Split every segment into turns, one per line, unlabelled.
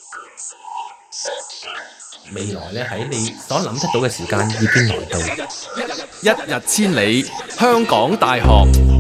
未來咧喺你所諗得到嘅時間已經來到，
一日千里，香港大學。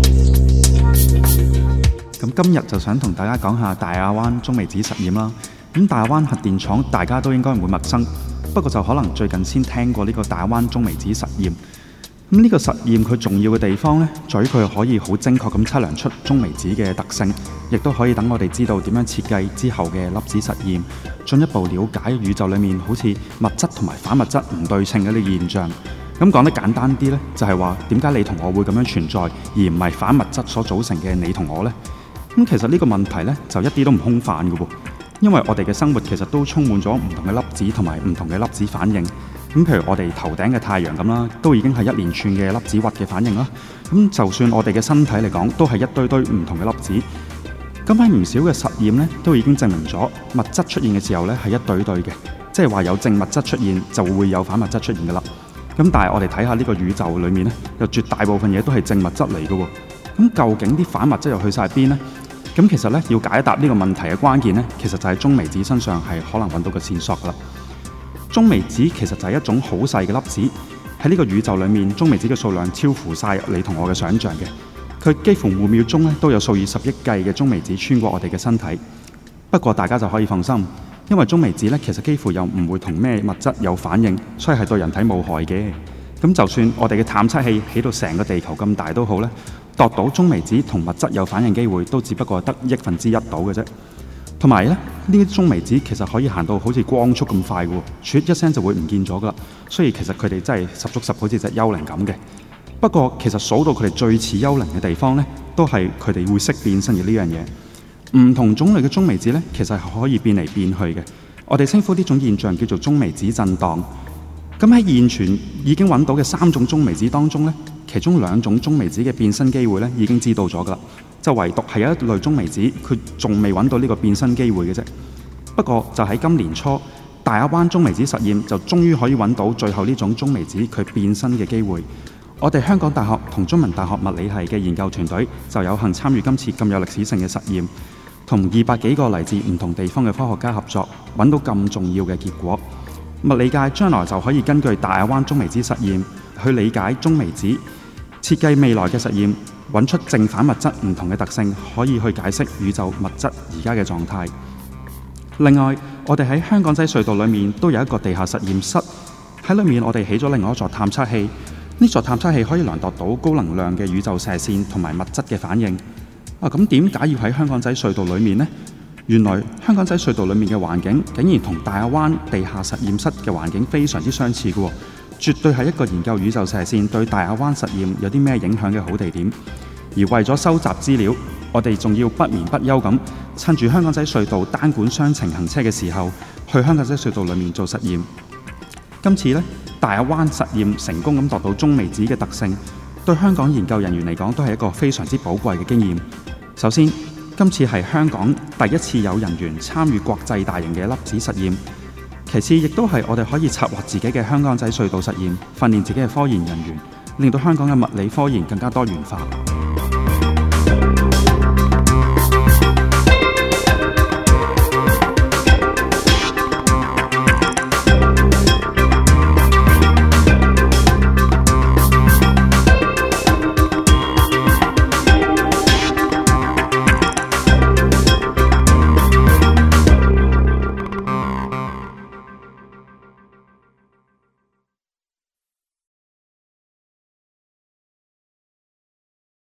咁今日就想同大家講下大亞灣中微子實驗啦。咁大亞灣核電廠大家都應該唔會陌生，不過就可能最近先聽過呢個大亞灣中微子實驗。咁呢個實驗佢重要嘅地方呢，在於佢可以好精確咁測量出中微子嘅特性，亦都可以等我哋知道點樣設計之後嘅粒子實驗，進一步了解宇宙裡面好似物質同埋反物質唔對稱嘅呢個現象。咁講得簡單啲呢，就係話點解你同我會咁樣存在，而唔係反物質所組成嘅你同我呢？咁其實呢個問題呢，就一啲都唔空泛嘅喎，因為我哋嘅生活其實都充滿咗唔同嘅粒子同埋唔同嘅粒子反應。咁譬如我哋頭頂嘅太陽咁啦，都已經係一連串嘅粒子核嘅反應啦。咁就算我哋嘅身體嚟講，都係一堆堆唔同嘅粒子。咁喺唔少嘅實驗呢，都已經證明咗物質出現嘅時候呢係一對對嘅，即係話有正物質出現就會有反物質出現㗎啦。咁但係我哋睇下呢個宇宙裡面呢，有絕大部分嘢都係正物質嚟嘅喎。咁究竟啲反物質又去晒邊呢？咁其實呢，要解答呢個問題嘅關鍵呢，其實就係中微子身上係可能揾到個線索㗎啦。中微子其實就係一種好細嘅粒子，喺呢個宇宙裡面，中微子嘅數量超乎晒你同我嘅想像嘅。佢幾乎每秒鐘咧都有數以十億計嘅中微子穿過我哋嘅身體。不過大家就可以放心，因為中微子咧其實幾乎又唔會同咩物質有反應，所以係對人體冇害嘅。咁就算我哋嘅探測器起到成個地球咁大都好咧，度到中微子同物質有反應機會都只不過得1/1到嘅啫。同埋咧，呢啲中微子其實可以行到好似光速咁快嘅喎，唰一聲就會唔見咗噶啦。所以其實佢哋真係十足十好似隻幽靈咁嘅。不過其實數到佢哋最似幽靈嘅地方呢，都係佢哋會識變身嘅呢樣嘢。唔同種類嘅中微子呢，其實係可以變嚟變去嘅。我哋稱呼呢種現象叫做中微子震盪。咁喺現存已經揾到嘅3種中微子當中呢，其中2種中微子嘅變身機會呢已經知道咗噶啦。就唯獨係有一類中微子，佢仲未揾到呢個變身機會嘅啫。不過就喺今年初，大亞灣中微子實驗就終於可以揾到最後呢種中微子佢變身嘅機會。我哋香港大學同中文大學物理系嘅研究團隊就有幸參與今次咁有歷史性嘅實驗，同200幾個嚟自唔同地方嘅科學家合作，揾到咁重要嘅結果。物理界將來就可以根據大亞灣中微子實驗去理解中微子，設計未來嘅實驗，揾出正反物質唔同嘅特性，可以去解釋宇宙物質而家嘅狀態。另外，我哋喺香港仔隧道裏面都有一個地下實驗室，喺裏面我哋起咗另外一座探測器。呢座探測器可以量度到高能量嘅宇宙射線同埋物質嘅反應。咁點解要喺香港仔隧道裏面呢？原來香港仔隧道裏面嘅環境竟然同大亞灣地下實驗室嘅環境非常之相似嘅喎，絕對係一個研究宇宙射線對大亞灣實驗有啲咩影響嘅好地點。而為咗收集資料，我哋仲要不眠不休咁趁住香港仔隧道單管雙程行車嘅時候，去香港仔隧道裏面做實驗。今次呢，大亞灣實驗成功咁度到中微子嘅特性，對香港研究人員嚟講都係一個非常之寶貴嘅經驗。首先，今次係香港第一次有人員參與國際大型嘅粒子實驗。其次，亦都係我哋可以策劃自己嘅香港仔隧道實驗，訓練自己嘅科研人員，令到香港嘅物理科研更加多元化。